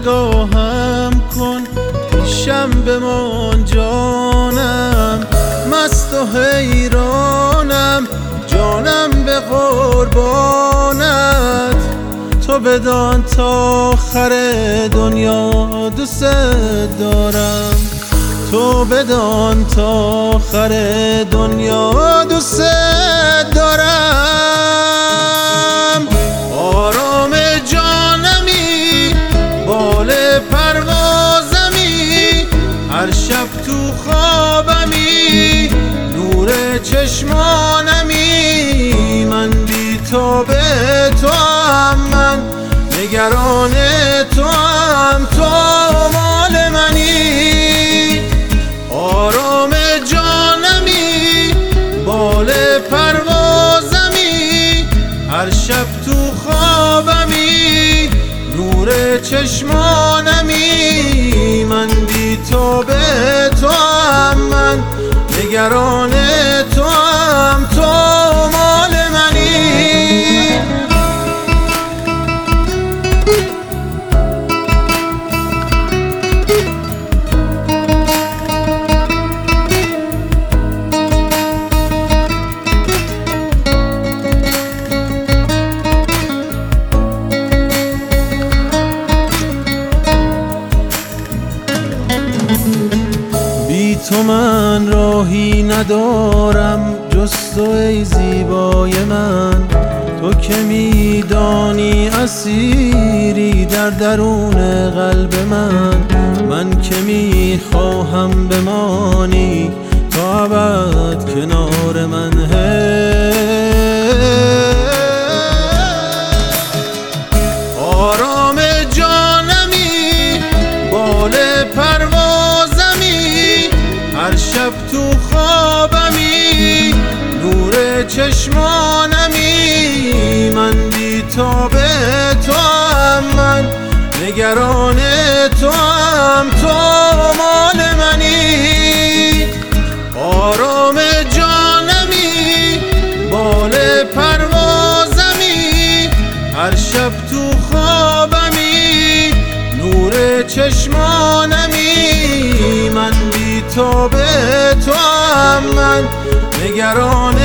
نگاهم کن، پیشم بمان جانم، مست و حیرانم، جانم به قربانت. تو بدان تا آخر دنیا دوست دارم، تو بدان تا آخر دنیا دوست دارم. آرام جانمی، بال پروازمی، هر شب تو خوابمی، نور چشمانمی. من بی تو به تو هم، من نگران تو هم، تو مال منی. آرام جانمی، بال پروازمی، هر شب تو خوابمی، نور چشمانمی. من بی تو به تو هم، من نگران تو هم، تو مال منی. بی تو من راهی ندارم جز تو ای زیبای من. تو که میدانی اسیری در درون قلب من. من که میخواهم بمانی تا ابد کنار من. آرام جانمی، بال پروازمی، هر شب تو خوابمی، نور چشمانمی. من بی تو به تو هم، من نگران تو هم، تو مال منی. آرام جانمی، بال پروازمی، هر شب تو خوابمی، نور چشمانمی. من بی تو به تو هم، من نگران